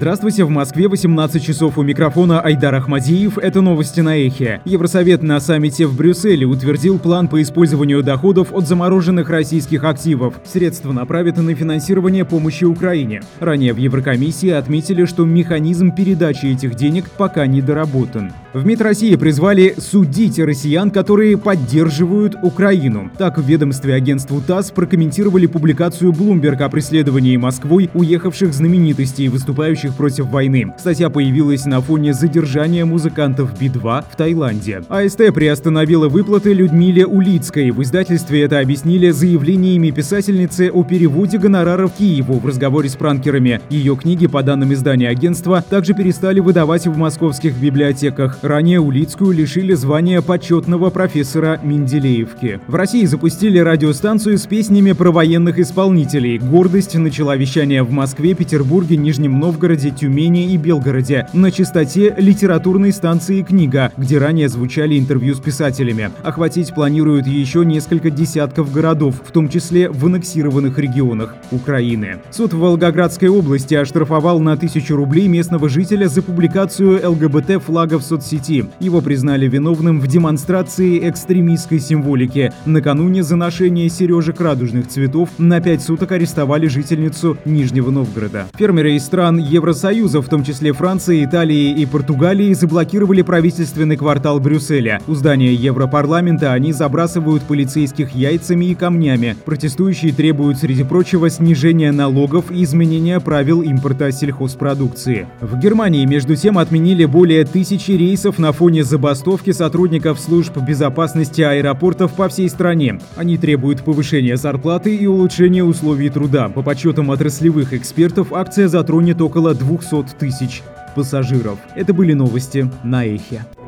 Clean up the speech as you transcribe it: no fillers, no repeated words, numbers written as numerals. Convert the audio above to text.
Здравствуйте, в Москве 18 часов, у микрофона Айдар Ахмадиев. Это новости на Эхе. Евросовет на саммите в Брюсселе утвердил план по использованию доходов от замороженных российских активов. Средства направят на финансирование помощи Украине. Ранее в Еврокомиссии отметили, что механизм передачи этих денег пока не доработан. В МИД России призвали судить россиян, которые поддерживают Украину. Так, в ведомстве агентству ТАСС прокомментировали публикацию Bloomberg о преследовании Москвой уехавших знаменитостей, выступающих против войны. Статья появилась на фоне задержания музыкантов Би-2 в Таиланде. АСТ приостановила выплаты Людмиле Улицкой. В издательстве это объяснили заявлениями писательницы о переводе гонораров Киеву в разговоре с пранкерами. Ее книги, по данным издания агентства, также перестали выдавать в московских библиотеках. Ранее Улицкую лишили звания почетного профессора Менделеевки. В России запустили радиостанцию с песнями про военных исполнителей. «Гордость» начала вещание в Москве, Петербурге, Нижнем Новгороде, Тюмени и Белгороде на частоте литературной станции «Книга», где ранее звучали интервью с писателями. Охватить планируют еще несколько десятков городов, в том числе в аннексированных регионах Украины. Суд в Волгоградской области оштрафовал на 1000 рублей местного жителя за публикацию ЛГБТ-флага в соцсети. Его признали виновным в демонстрации экстремистской символики. Накануне за ношение сережек радужных цветов на 5 суток арестовали жительницу Нижнего Новгорода. Фермеры из стран Евросоюза, в том числе Франции, Италии и Португалии, заблокировали правительственный квартал Брюсселя. У здания Европарламента они забрасывают полицейских яйцами и камнями. Протестующие требуют, среди прочего, снижения налогов и изменения правил импорта сельхозпродукции. В Германии, между тем, отменили более 1000 рейсов на фоне забастовки сотрудников служб безопасности аэропортов по всей стране. Они требуют повышения зарплаты и улучшения условий труда. По подсчетам отраслевых экспертов, акция затронет около 200 000 пассажиров. Это были новости на Эхе.